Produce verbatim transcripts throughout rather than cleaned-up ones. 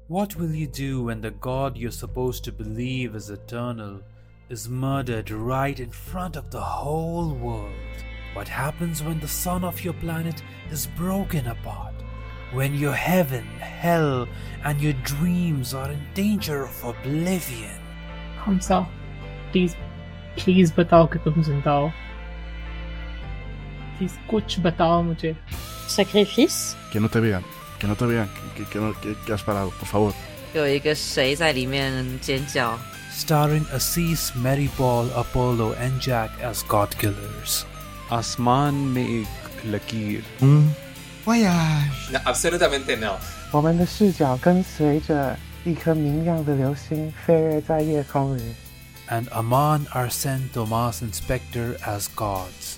What will you do when the god you're supposed to believe is eternal is murdered right in front of the whole world? What happens when the sun of your planet is broken apart? When your heaven, hell, and your dreams are in danger of oblivion? हमसा, please, please बताओ कि तुम जिंदा हो. Please कुछ बताओ मुझे. Sacrifice? Que no te vean, que no te vean, que, que, no, que, que has parado, por favor. 有一个谁在里面尖叫。 Starring Assis, Mary Paul, Apollo, and Jack as god killers. आसमान में एक लकीर. Voyage. No, absolutamente no. 我们的视角跟随着一颗明亮的流星飞跃在夜空里。 And Aman, Arsene, Thomas, and Spectre as gods.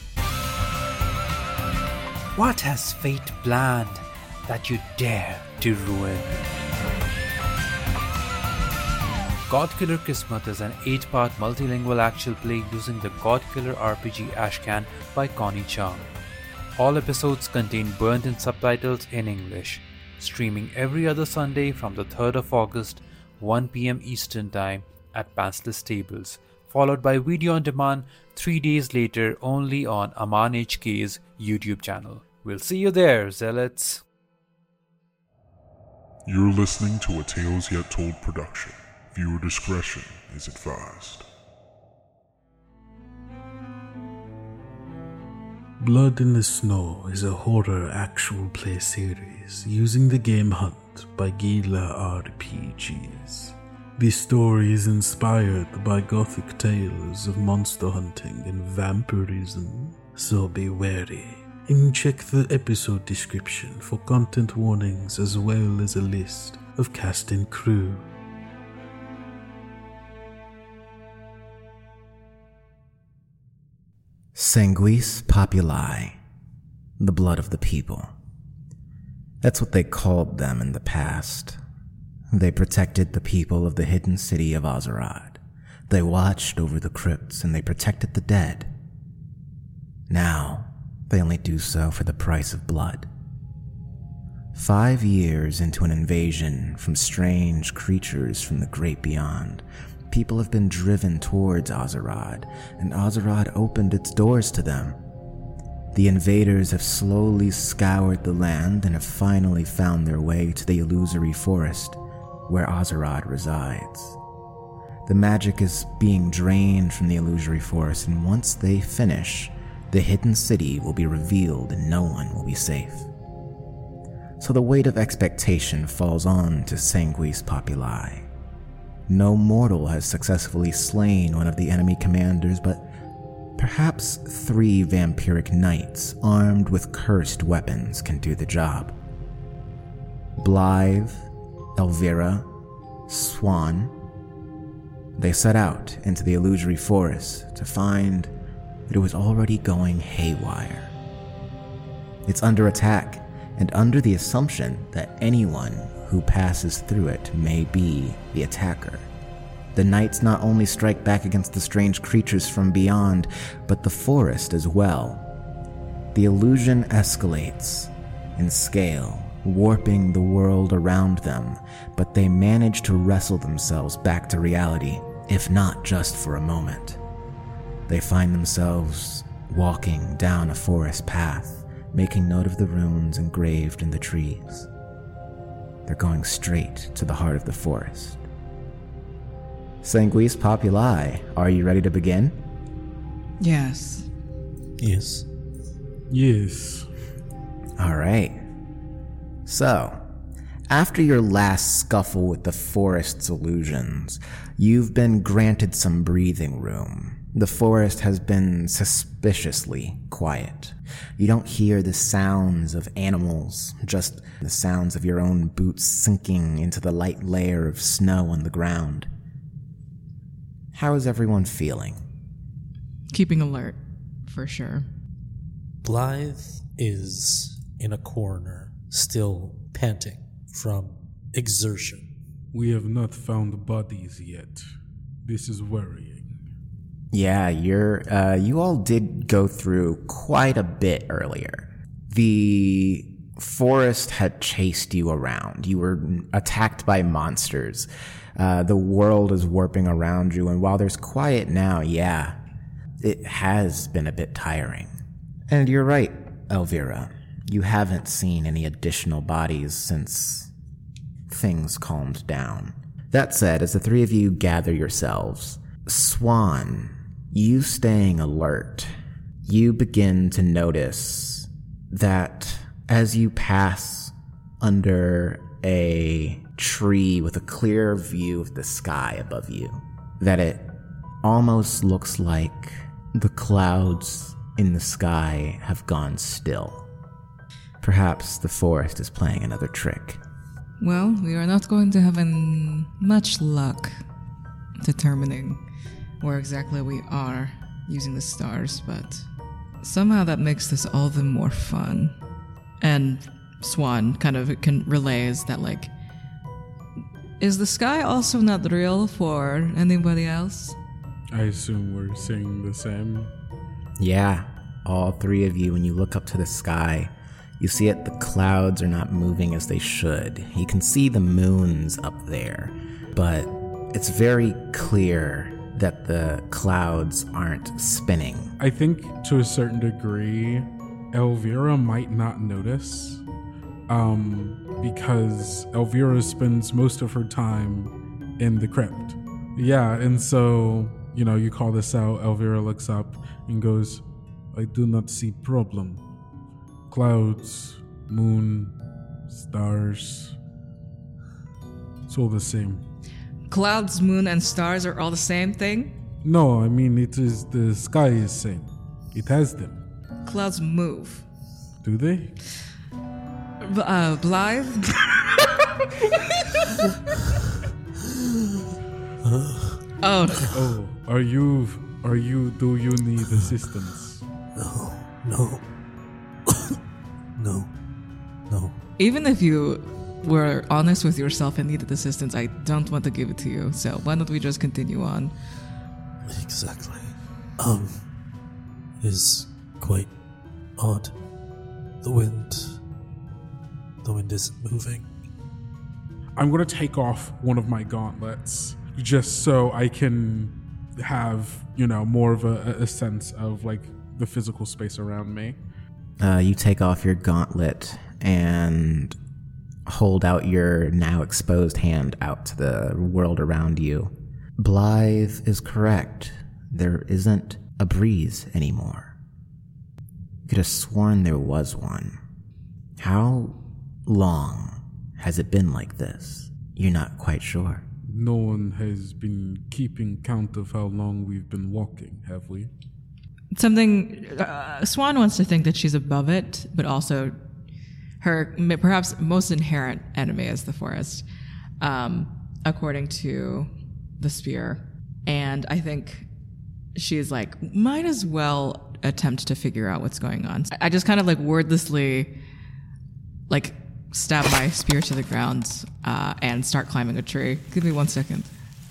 What has fate planned that you dare to ruin? Godkiller Kismet is an eight-part multilingual actual play using the Godkiller R P G Ashcan by Connie Chung. All episodes contain burnt-in subtitles in English. Streaming every other Sunday from the third of August, one p.m. Eastern Time at Pantsless Tables, followed by video on demand three days later only on Aman H K's YouTube channel. We'll see you there, zealots! You're listening to a Tales Yet Told production. Viewer discretion is advised. Blood in the Snow is a horror actual play series using the game Hunt by Gila R P Gs. The story is inspired by gothic tales of monster hunting and vampirism, so be wary and check the episode description for content warnings as well as a list of cast and crew. Sanguis Populi, the blood of the people. That's what they called them in the past. They protected the people of the hidden city of Ozerod. They watched over the crypts and they protected the dead. Now, they only do so for the price of blood. Five years into an invasion from strange creatures from the great beyond, people have been driven towards Ozerod, and Ozerod opened its doors to them. The invaders have slowly scoured the land and have finally found their way to the illusory forest, where Ozerod resides. The magic is being drained from the illusory forest, and once they finish, the hidden city will be revealed and no one will be safe. So the weight of expectation falls on to Sanguis Populi. No mortal has successfully slain one of the enemy commanders, but perhaps three vampiric knights armed with cursed weapons can do the job. Blythe, Elvira, Swan. They set out into the illusory forest to find that it was already going haywire. It's under attack, and under the assumption that anyone who passes through it may be the attacker. The knights not only strike back against the strange creatures from beyond, but the forest as well. The illusion escalates in scale, warping the world around them, but they manage to wrestle themselves back to reality, if not just for a moment. They find themselves walking down a forest path, making note of the runes engraved in the trees. They're going straight to the heart of the forest. Sanguis Populi, are you ready to begin? Yes. Yes. Yes. All right. So, after your last scuffle with the forest's illusions, you've been granted some breathing room. The forest has been suspiciously quiet. You don't hear the sounds of animals, just the sounds of your own boots sinking into the light layer of snow on the ground. How is everyone feeling? Keeping alert, for sure. Blythe is in a corner, still panting from exertion. We have not found the bodies yet. This is worrying. Yeah, you're, uh, you all did go through quite a bit earlier. The forest had chased you around. You were attacked by monsters. Uh, the world is warping around you, and while there's quiet now, yeah, it has been a bit tiring. And you're right, Elvira. You haven't seen any additional bodies since things calmed down. That said, as the three of you gather yourselves, Swan, you staying alert, you begin to notice that as you pass under a tree with a clear view of the sky above you, that it almost looks like the clouds in the sky have gone still. Perhaps the forest is playing another trick. Well, we are not going to have an much luck determining where exactly we are using the stars, but somehow that makes this all the more fun. And Swan kind of can relays that, like, is the sky also not real for anybody else? I assume we're saying the same. Yeah, all three of you, when you look up to the sky, you see it, the clouds are not moving as they should. You can see the moons up there, but it's very clear that the clouds aren't spinning. I think to a certain degree, Elvira might not notice, um, because Elvira spends most of her time in the crypt. Yeah, and so, you know, you call this out, Elvira looks up and goes, I do not see problem. Clouds, moon, stars, it's all the same. Clouds, moon, and stars are all the same thing? No, I mean, it is, the sky is same. It has them. Clouds move. Do they? B- uh, Blythe? Oh. Oh, are you, are you, do you need assistance? No, no. No, no. Even if you were honest with yourself and needed assistance, I don't want to give it to you. So why don't we just continue on? Exactly. Um, is quite odd. The wind, the wind isn't moving. I'm going to take off one of my gauntlets just so I can have, you know, more of a, a sense of like the physical space around me. Uh, you take off your gauntlet and hold out your now exposed hand out to the world around you. Blythe is correct. There isn't a breeze anymore. You could have sworn there was one. How long has it been like this? You're not quite sure. No one has been keeping count of how long we've been walking, have we? Something, uh, Swan wants to think that she's above it, but also her perhaps most inherent enemy is the forest, um, according to the spear. And I think she's like, might as well attempt to figure out what's going on. I just kind of like wordlessly like stab my spear to the ground uh, and start climbing a tree. Give me one second.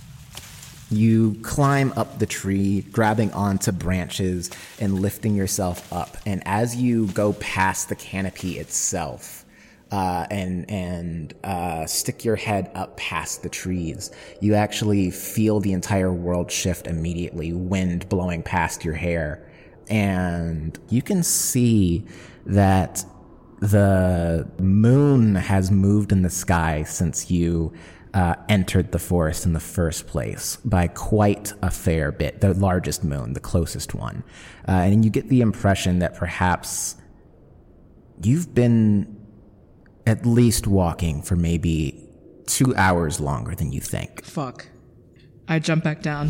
You climb up the tree, grabbing onto branches and lifting yourself up. And as you go past the canopy itself uh, and and uh, stick your head up past the trees, you actually feel the entire world shift immediately, wind blowing past your hair. And you can see that the moon has moved in the sky since you Uh, entered the forest in the first place by quite a fair bit, the largest moon, the closest one. Uh, and you get the impression that perhaps you've been at least walking for maybe two hours longer than you think. Fuck. I jump back down.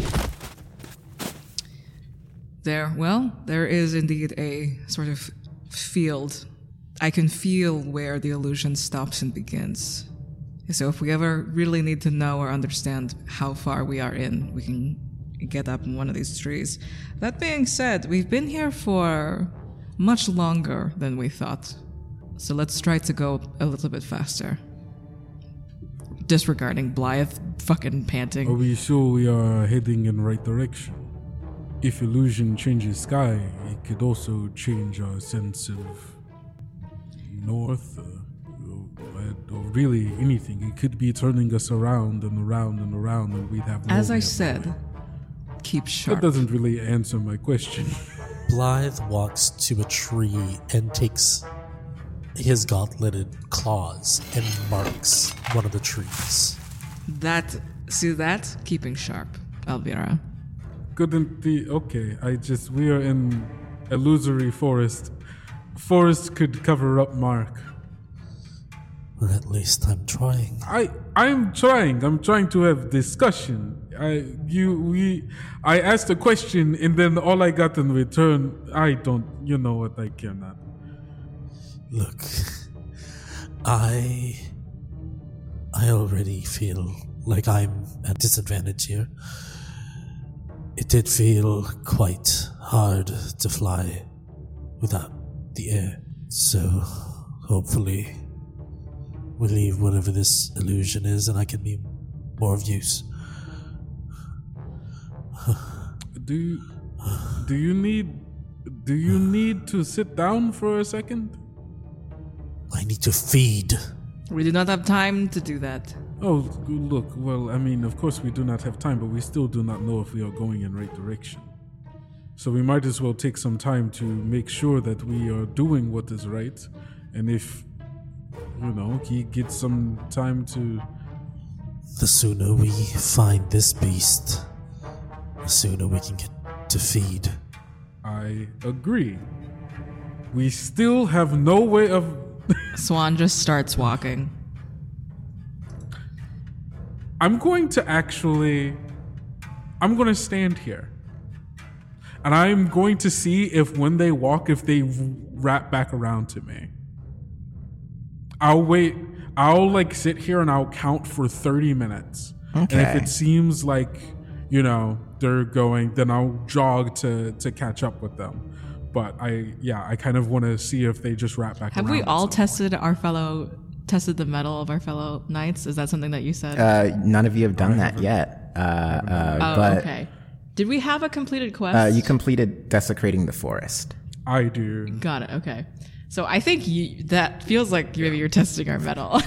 There, well, there is indeed a sort of field. I can feel where the illusion stops and begins. So if we ever really need to know or understand how far we are in, we can get up in one of these trees. That being said, we've been here for much longer than we thought. So let's try to go a little bit faster. Disregarding Blythe fucking panting. Are we sure we are heading in the right direction? If illusion changes sky, it could also change our sense of north, uh, or really anything. It could be turning us around and around and around, and we'd have no As way I of said, knowing. keep sharp. That doesn't really answer my question. Blythe walks to a tree and takes his gauntleted claws and marks one of the trees. That, see that? Keeping sharp, Elvira. Couldn't the okay? I just we are in illusory forest. Forest could cover up Mark. Or at least I'm trying. I I'm trying. I'm trying to have discussion. I you we I asked a question and then all I got in return, I don't. You know what? I cannot. Look, I I already feel like I'm at disadvantage here. It did feel quite hard to fly without the air. So hopefully we leave whatever this illusion is and I can be more of use. Do you, do you need do you need to sit down for a second? I need to feed. We do not have time to do that. Oh, look, well, I mean, of course we do not have time, but we still do not know if we are going in the right direction. So we might as well take some time to make sure that we are doing what is right. And if, you know, he gets some time to... The sooner we find this beast, the sooner we can get to feed. I agree. We still have no way of... Swan just starts walking. I'm going to actually... I'm going to stand here. And I'm going to see if when they walk, if they wrap back around to me. I'll wait. I'll like sit here and I'll count for thirty minutes. Okay. And if it seems like, you know, they're going, then I'll jog to, to catch up with them. But I, yeah, I kind of want to see if they just wrap back Have around. we all tested our fellow, tested the metal of our fellow knights? Is that something that you said? Uh, none of you have done that yet. Uh, uh, oh, but, okay. Did we have a completed quest? Uh, you completed desecrating the forest. I do. Got it. Okay. So I think you, that feels like maybe you're testing our metal.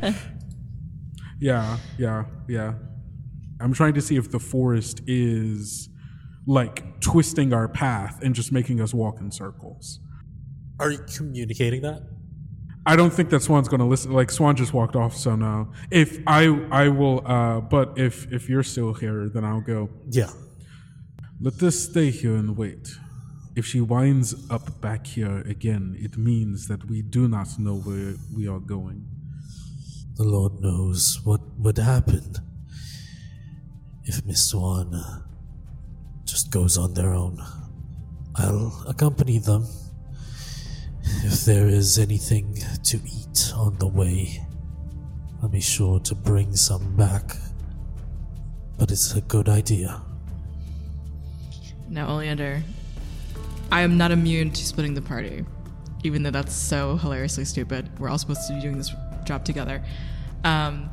Yeah, yeah, yeah. I'm trying to see if the forest is like twisting our path and just making us walk in circles. Are you communicating that? I don't think that Swan's going to listen. Like Swan just walked off, so no. If I, I will. Uh, but if if you're still here, then I'll go. Yeah. Let us stay here and wait. If she winds up back here again, it means that we do not know where we are going. The Lord knows what would happen if Miss Swan uh, just goes on their own. I'll accompany them. If there is anything to eat on the way, I'll be sure to bring some back. But it's a good idea. Now, Oleander, I am not immune to splitting the party, even though that's so hilariously stupid. We're all supposed to be doing this job together. Um,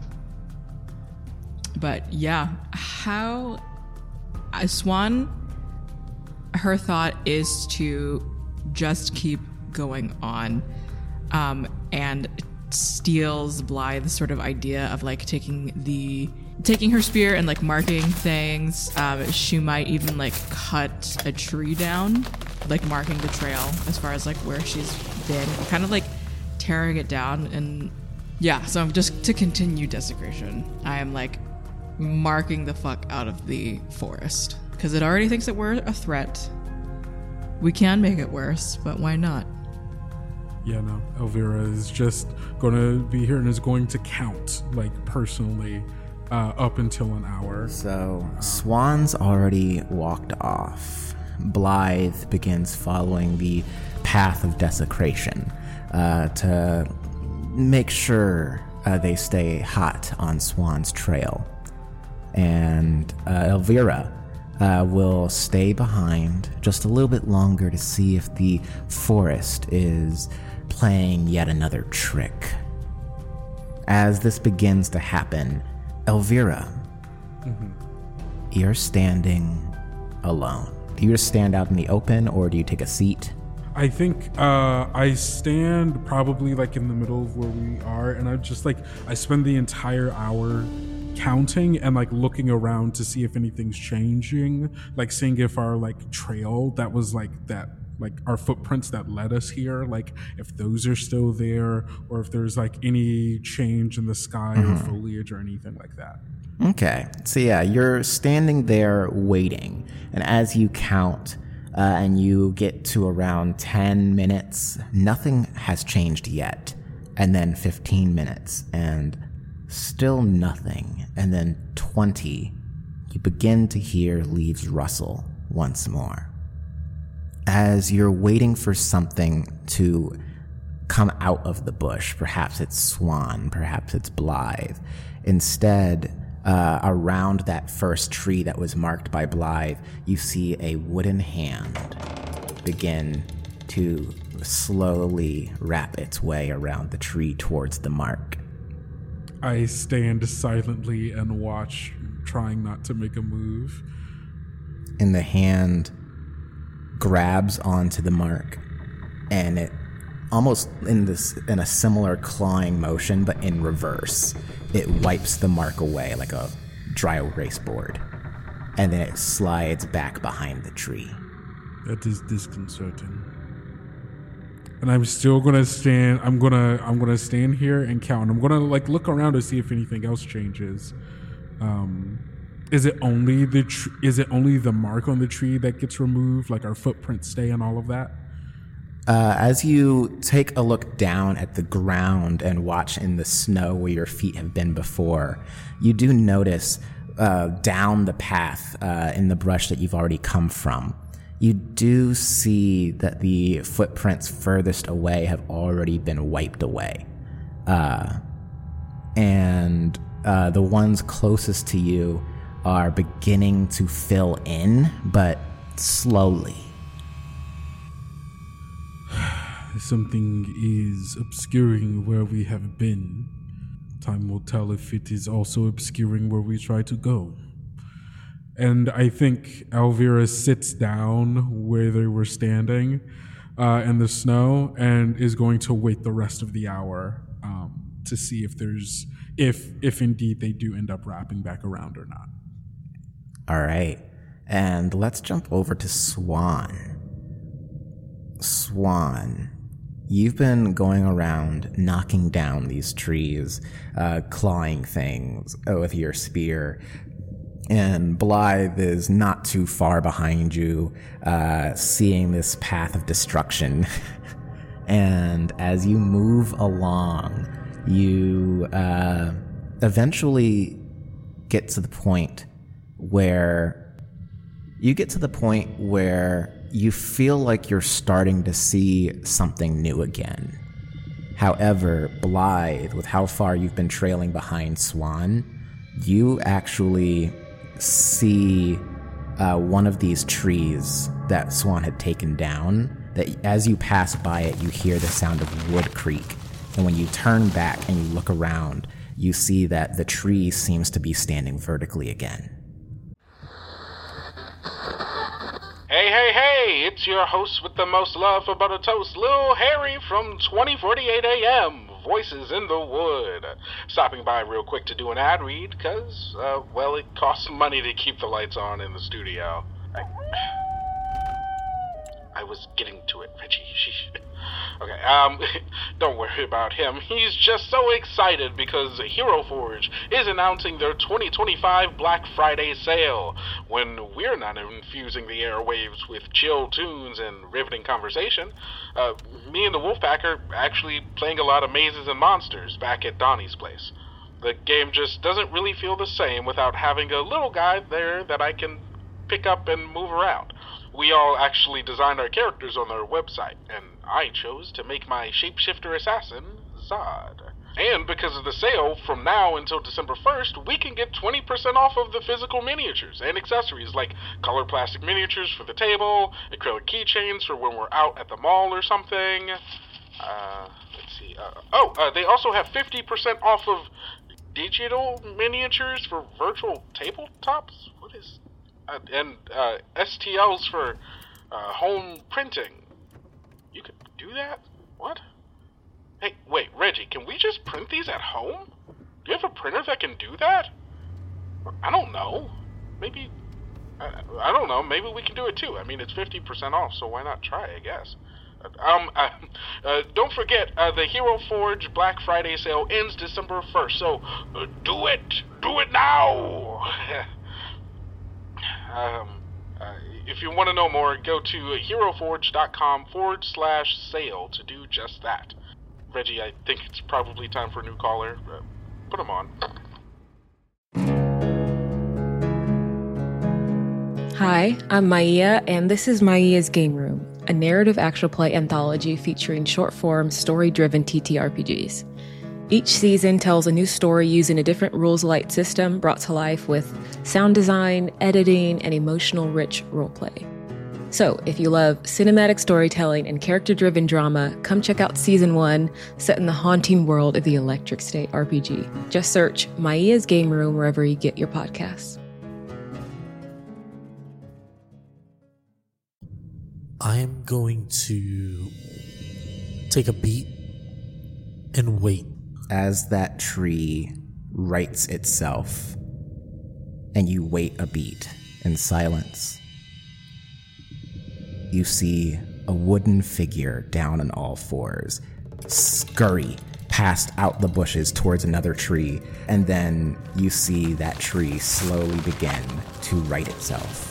but yeah, how... Uh, Swan, her thought is to just keep going on, um, and steals Blythe's sort of idea of like taking the taking her spear and like marking things. Um, she might even like cut a tree down, like marking the trail as far as like where she's been, kind of like tearing it down. And yeah, so just to continue desecration, I am like marking the fuck out of the forest because it already thinks that we're a threat. We can make it worse, but why not? Yeah, no. Elvira is just going to be here and is going to count, like, personally, uh, up until an hour. So, Swan's already walked off. Blythe begins following the path of desecration uh, to make sure uh, they stay hot on Swan's trail. And uh, Elvira uh, will stay behind just a little bit longer to see if the forest is playing yet another trick. As this begins to happen, Elvira, mm-hmm. you're standing alone. Do you just stand out in the open, or do you take a seat? I think uh, I stand probably like in the middle of where we are, and I just like I spend the entire hour counting and like looking around to see if anything's changing, like seeing if our like trail that was like that like our footprints that led us here, like if those are still there, or if there's like any change in the sky mm-hmm. or foliage or anything like that. Okay, so yeah, you're standing there waiting, and as you count uh, and you get to around ten minutes, nothing has changed yet, and then fifteen minutes, and still nothing, and then twenty, you begin to hear leaves rustle once more. As you're waiting for something to come out of the bush, perhaps it's Swan, perhaps it's Blythe, instead, Uh, around that first tree that was marked by Blythe, you see a wooden hand begin to slowly wrap its way around the tree towards the mark. I stand silently and watch, trying not to make a move. And the hand grabs onto the mark, and it almost in this in a similar clawing motion, but in reverse. It wipes the mark away like a dry erase board, and then it slides back behind the tree. That is disconcerting. And I'm still gonna stand. I'm gonna. I'm gonna stand here and count. I'm gonna like look around to see if anything else changes. Um, is it only the? Tr- is it only the mark on the tree that gets removed? Like our footprints stay and all of that? Uh, as you take a look down at the ground and watch in the snow where your feet have been before, you do notice uh, down the path uh, in the brush that you've already come from, you do see that the footprints furthest away have already been wiped away. Uh, and uh, the ones closest to you are beginning to fill in, but slowly. Something is obscuring where we have been. Time will tell if it is also obscuring where we try to go. And I think Elvira sits down where they were standing uh, in the snow and is going to wait the rest of the hour um, to see if there's, if if indeed they do end up wrapping back around or not. All right. And let's jump over to Swan. Swan. You've been going around knocking down these trees, uh, clawing things with your spear, and Blythe is not too far behind you, uh, seeing this path of destruction. And as you move along, you uh, eventually get to the point where you get to the point where you feel like you're starting to see something new again. However, Blythe, with how far you've been trailing behind Swan, you actually see uh, one of these trees that Swan had taken down, that as you pass by it, you hear the sound of wood creak. And when you turn back and you look around, you see that the tree seems to be standing vertically again. Hey, hey, hey, it's your host with the most love for butter toast, Lil Harry from twenty forty-eight A M, Voices in the Wood. Stopping by real quick to do an ad read, because, uh, well, it costs money to keep the lights on in the studio. I, I was getting to it, Reggie. Sheesh. Okay, um, don't worry about him. He's just so excited because Hero Forge is announcing their twenty twenty-five Black Friday sale. When we're not infusing the airwaves with chill tunes and riveting conversation, uh, me and the Wolfpack are actually playing a lot of Mazes and Monsters back at Donnie's place. The game just doesn't really feel the same without having a little guy there that I can pick up and move around. We all actually designed our characters on their website, and I chose to make my shapeshifter assassin, Zod. And because of the sale, from now until December first, we can get twenty percent off of the physical miniatures and accessories like color plastic miniatures for the table, acrylic keychains for when we're out at the mall or something. Uh, let's see. Uh, oh, uh, they also have fifty percent off of digital miniatures for virtual tabletops? What is... Uh, and uh, S T Ls for uh, home printing. You could do that? What? Hey, wait, Reggie, can we just print these at home? Do you have a printer that can do that? I don't know. Maybe, I, I don't know, maybe we can do it too. I mean, it's fifty percent off, so why not try, I guess. Um, uh, uh, don't forget, uh, the Hero Forge Black Friday sale ends December first, so uh, do it! Do it now! um, uh, if you want to know more, go to heroforge.com forward slash sale to do just that. Reggie, I think it's probably time for a new caller. Uh, put him on. Hi, I'm Maia, and this is Maia's Game Room, a narrative actual play anthology featuring short-form, story-driven T T R P Gs. Each season tells a new story using a different rules-light system brought to life with sound design, editing, and emotional-rich roleplay. So, if you love cinematic storytelling and character-driven drama, come check out Season one, set in the haunting world of the Electric State R P G. Just search Maia's Game Room wherever you get your podcasts. I am going to take a beat and wait. As that tree rights itself, and you wait a beat in silence, you see a wooden figure down on all fours scurry past out the bushes towards another tree, and then you see that tree slowly begin to right itself.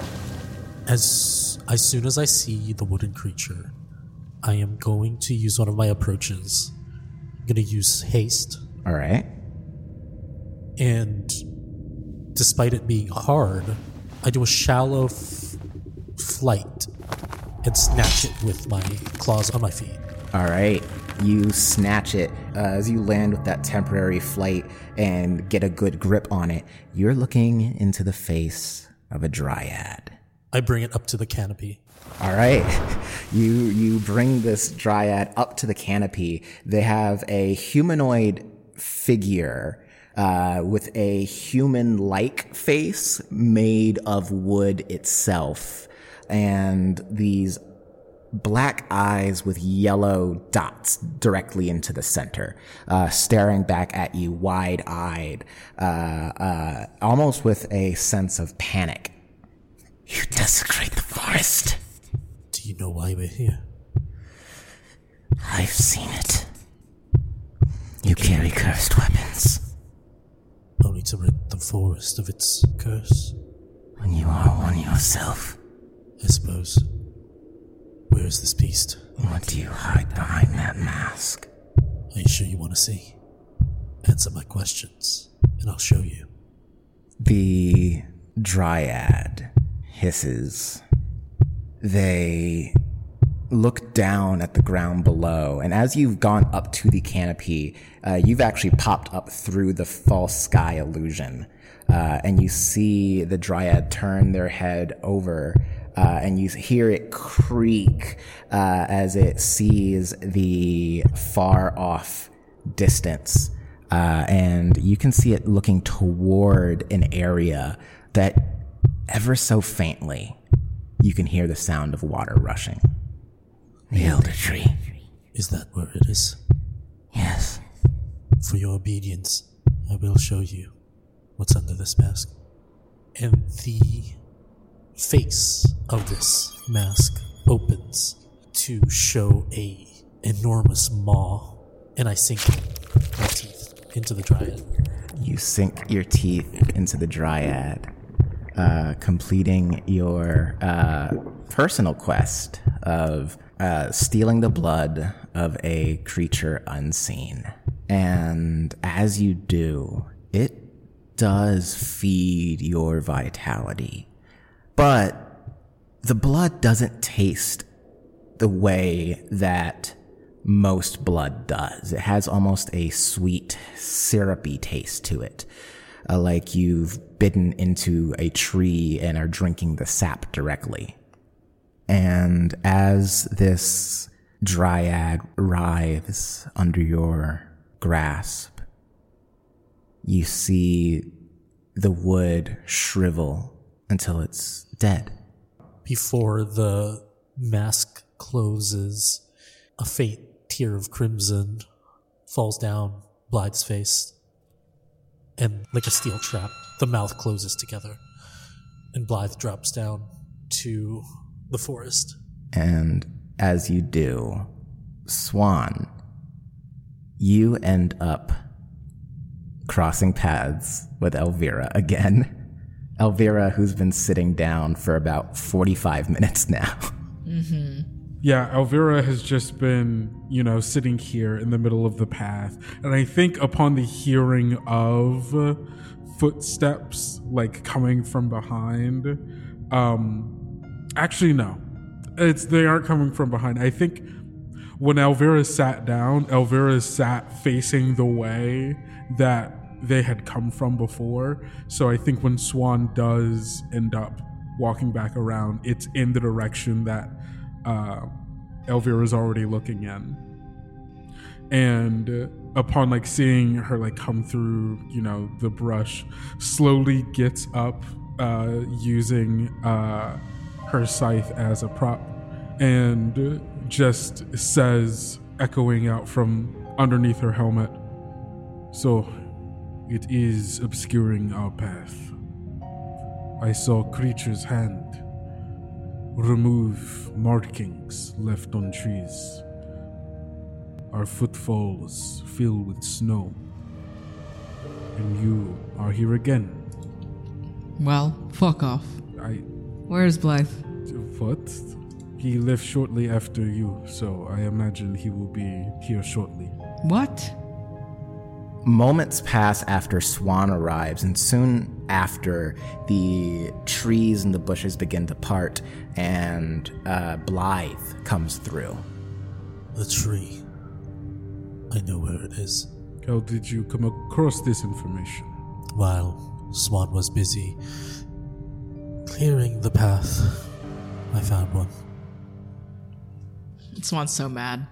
As as soon as I see the wooden creature, I am going to use one of my approaches. I'm going to use haste. All right. And despite it being hard, I do a shallow f- flight and snatch it with my claws on my feet. All right. You snatch it uh, as you land with that temporary flight and get a good grip on it. You're looking into the face of a dryad. I bring it up to the canopy. All right. You you bring this dryad up to the canopy. They have a humanoid figure uh, with a human-like face made of wood itself, and these black eyes with yellow dots directly into the center, uh, staring back at you wide-eyed, uh, uh, almost with a sense of panic. You desecrate the forest. Do you know why we're here? I've seen it. You carry cursed weapons. Only to rid the forest of its curse. When you are one yourself. I suppose. Where is this beast? What do you hide behind that mask? Are you sure you want to see? Answer my questions, and I'll show you. The dryad hisses. They look down at the ground below, and as you've gone up to the canopy, uh, you've actually popped up through the false sky illusion, uh, and you see the dryad turn their head over, uh, and you hear it creak uh, as it sees the far-off distance, uh, and you can see it looking toward an area that, ever so faintly, you can hear the sound of water rushing. The elder tree. Is that where it is? Yes. For your obedience, I will show you what's under this mask. And the face of this mask opens to show a enormous maw, and I sink my teeth into the dryad. You sink your teeth into the dryad, uh, completing your uh, personal quest of uh, stealing the blood of a creature unseen. And as you do, it does feed your vitality. But the blood doesn't taste the way that most blood does. It has almost a sweet, syrupy taste to it, uh, like you've bitten into a tree and are drinking the sap directly. And as this dryad writhes under your grasp, you see the wood shrivel until it's dead. Before the mask closes. A faint tear of crimson falls down Blythe's face. And like a steel trap, the mouth closes together. And Blythe drops down to the forest. And as you do, Swan, you end up crossing paths with Elvira again. Elvira, who's been sitting down for about forty-five minutes now. Mm-hmm. Yeah, Elvira has just been, you know, sitting here in the middle of the path. And I think upon the hearing of footsteps, like, coming from behind, um, actually, no. It's, they aren't coming from behind. I think when Elvira sat down, Elvira sat facing the way that they had come from before. So I think when Swan does end up walking back around, it's in the direction that uh, Elvira's already looking in. And uh, upon like seeing her like come through, you know, the brush, slowly gets up uh, using uh, her scythe as a prop, and just says, echoing out from underneath her helmet, "So, it is obscuring our path. I saw creature's hand remove markings left on trees. Our footfalls fill with snow. And you are here again." Well, fuck off. I... Where's Blythe? What? He left shortly after you, so I imagine he will be here shortly. What? Moments pass after Swan arrives, and soon after, the trees and the bushes begin to part, and uh, Blythe comes through. The tree. I know where it is. How did you come across this information? While Swan was busy clearing the path, I found one. Swan's so mad.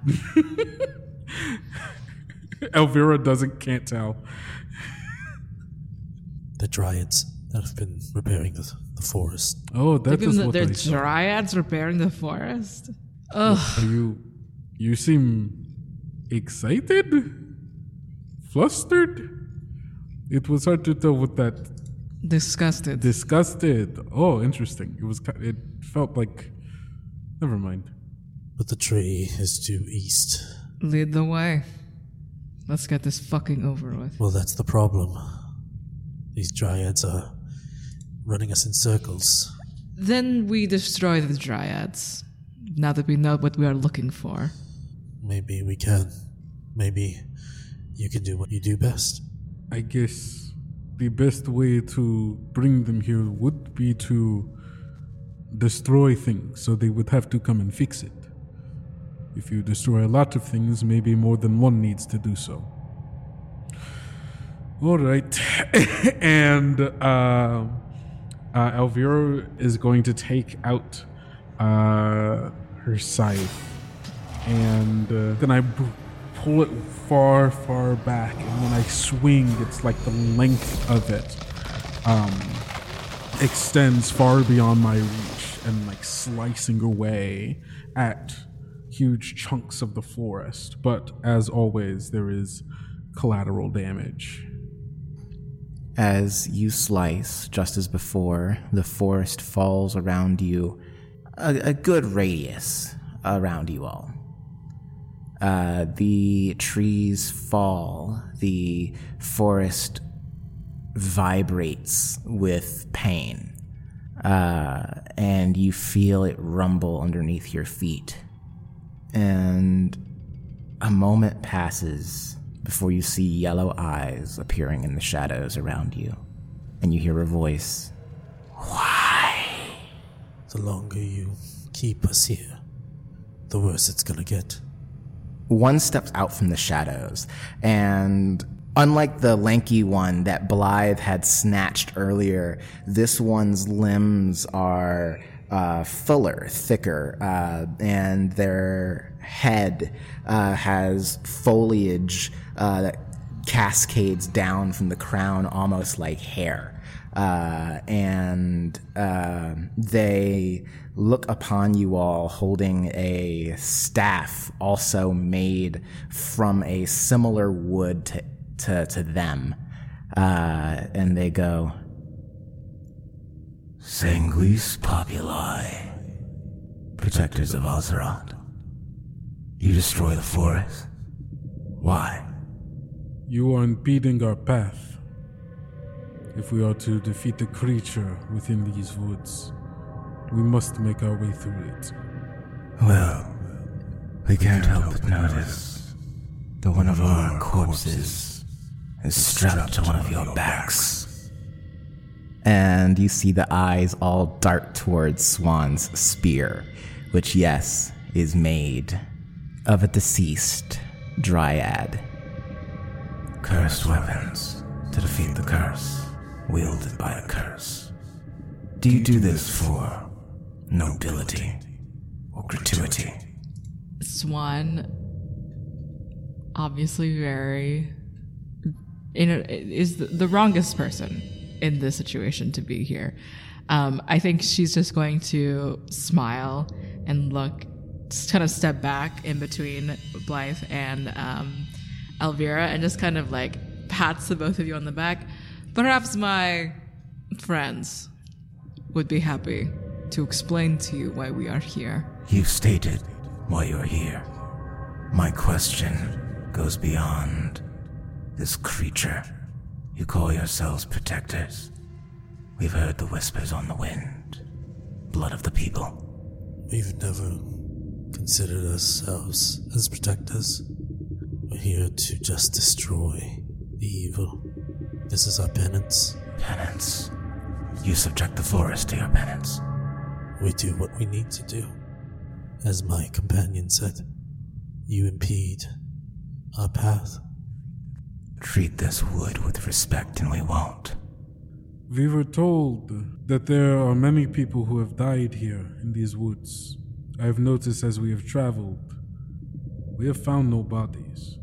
Elvira doesn't, can't tell. The dryads that have been repairing the, the forest. Oh, that is the, what they're I saw. dryads repairing the forest? Ugh. Are you, you seem excited? Flustered? It was hard to tell with that. Disgusted. Disgusted. Oh, interesting. It was, it felt like, never mind. But the tree is due east. Lead the way. Let's get this fucking over with. Well, that's the problem. These dryads are running us in circles. Then we destroy the dryads. Now that we know what we are looking for. Maybe we can. Maybe you can do what you do best. I guess the best way to bring them here would be to destroy things, so they would have to come and fix it. If you destroy a lot of things, maybe more than one needs to do so. All right. and uh, uh, Elvira is going to take out uh, her scythe. And uh, then I b- pull it far, far back. And when I swing, it's like the length of it um, extends far beyond my reach and like slicing away at huge chunks of the forest. But as always, there is collateral damage. As you slice, just as before, the forest falls around you, a, a good radius around you all. Uh, the trees fall, the forest vibrates with pain, uh, and you feel it rumble underneath your feet. And a moment passes before you see yellow eyes appearing in the shadows around you. And you hear a voice. Why? The longer you keep us here, the worse it's gonna get. One steps out from the shadows, and unlike the lanky one that Blythe had snatched earlier, this one's limbs are Uh, fuller, thicker, uh, and their head uh, has foliage uh, that cascades down from the crown almost like hair. Uh, and uh, they look upon you all holding a staff also made from a similar wood to, to, to them. Uh, and they go, Sanguis Populi, protectors of Azeroth. You destroy the forest. Why? You are impeding our path. If we are to defeat the creature within these woods, we must make our way through it. Well, we can't help but notice that one of our corpses is strapped to one of your backs. And you see the eyes all dart towards Swan's spear, which, yes, is made of a deceased dryad. Cursed weapons to defeat the curse, wielded by a curse. Do you do this for nobility or gratuity? Swan, obviously very, you know, is the, the wrongest person in this situation to be here. Um, I think she's just going to smile and look, just kind of step back in between Blythe and um, Elvira and just kind of like pats the both of you on the back. Perhaps my friends would be happy to explain to you why we are here. You've stated why you're here. My question goes beyond this creature. You call yourselves protectors. We've heard the whispers on the wind. Blood of the people. We've never considered ourselves as protectors. We're here to just destroy the evil. This is our penance. Penance? You subject the forest to your penance. We do what we need to do. As my companion said, you impede our path. Treat this wood with respect and we won't. We were told that there are many people who have died here in these woods. I have noticed as we have traveled, we have found no bodies.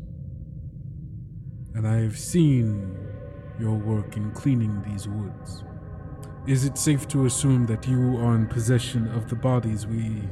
And I have seen your work in cleaning these woods. Is it safe to assume that you are in possession of the bodies we...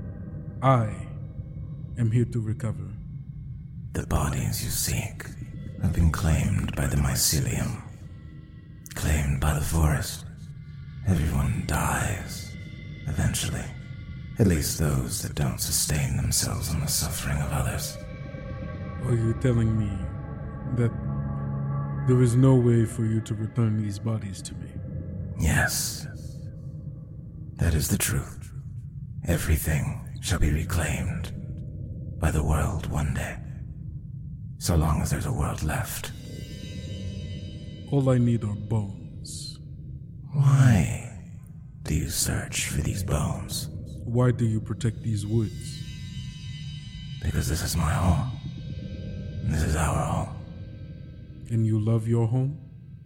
I am here to recover? The bodies you seek have been claimed by the mycelium. Claimed by the forest. Everyone dies, eventually. At least those that don't sustain themselves on the suffering of others. Are you telling me that there is no way for you to return these bodies to me? Yes. That is the truth. Everything shall be reclaimed by the world one day. So long as there's a world left. All I need are bones. Why do you search for these bones? Why do you protect these woods? Because this is my home. This is our home. And you love your home?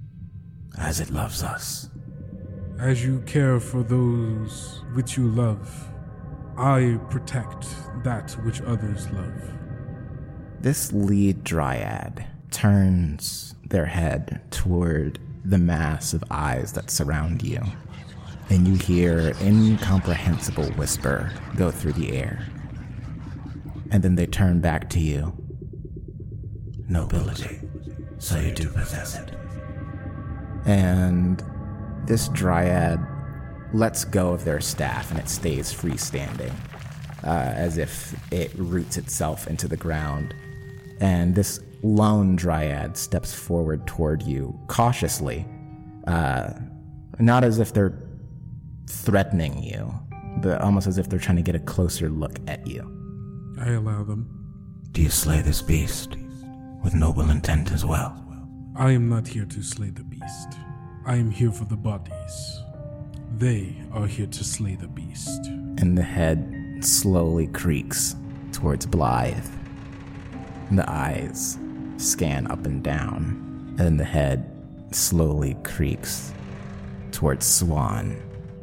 As it loves us. As you care for those which you love, I protect that which others love. This lead dryad turns their head toward the mass of eyes that surround you, and you hear incomprehensible whisper go through the air. And then they turn back to you. Nobility. So you do possess it. And this dryad lets go of their staff and it stays freestanding, uh, as if it roots itself into the ground. And this lone dryad steps forward toward you cautiously, uh, not as if they're threatening you, but almost as if they're trying to get a closer look at you. I allow them. Do you slay this beast with noble intent as well? I am not here to slay the beast. I am here for the bodies. They are here to slay the beast. And the head slowly creaks towards Blythe. And the eyes scan up and down. And the head slowly creaks towards Swan.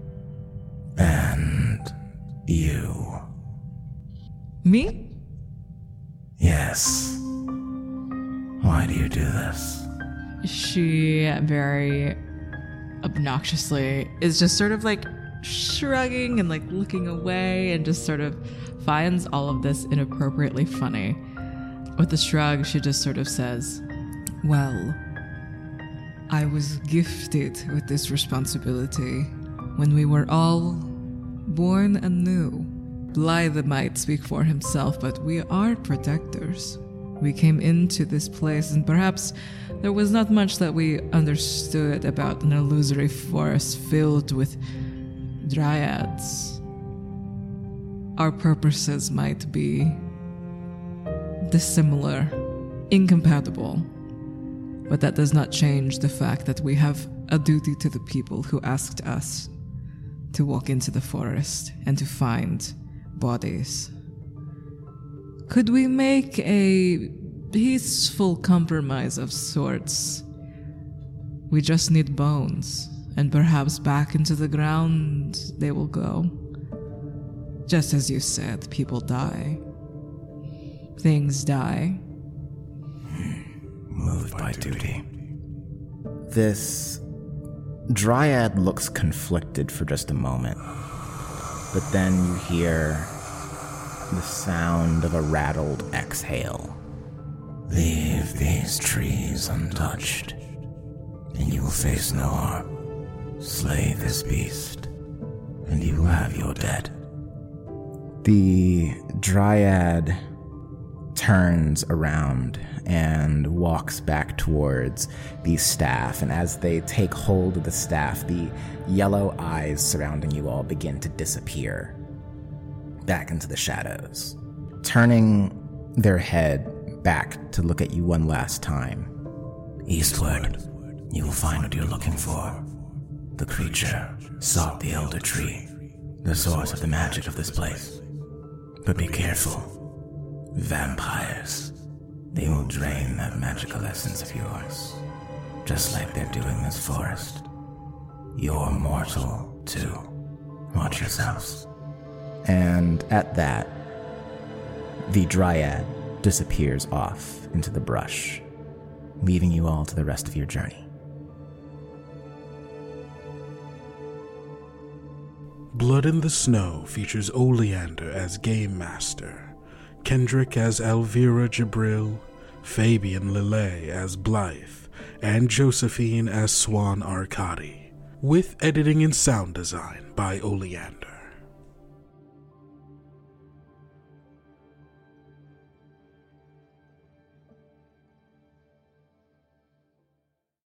And you. Me? Yes. Why do you do this? She very obnoxiously is just sort of like shrugging and like looking away and just sort of finds all of this inappropriately funny. With a shrug, she just sort of says, "Well, I was gifted with this responsibility when we were all born anew. Blythe might speak for himself, but we are protectors. We came into this place, and perhaps there was not much that we understood about an illusory forest filled with dryads. Our purposes might be dissimilar, incompatible, but that does not change the fact that we have a duty to the people who asked us to walk into the forest and to find bodies. Could we make a peaceful compromise of sorts? We just need bones, and perhaps back into the ground they will go. Just as you said, people die. Things die." Moved by duty. This dryad looks conflicted for just a moment, but then you hear the sound of a rattled exhale. Leave these trees untouched, and you will face no harm. Slay this beast, and you will have your dead. The dryad turns around and walks back towards the staff, and as they take hold of the staff, the yellow eyes surrounding you all begin to disappear back into the shadows, turning their head back to look at you one last time. Eastward, you will find what you're looking for. The creature sought the Elder Tree, the source of the magic of this place. But be careful. Vampires. They will drain that magical essence of yours, just like they're doing this forest. You're mortal, too. Watch yourselves. And at that, the dryad disappears off into the brush, leaving you all to the rest of your journey. Blood in the Snow features Oleander as Game Master, Kendrick as Elvira Jabril, Fabian Lillet as Blythe, and Josephine as Swan Arcadi, with editing and sound design by Oleander.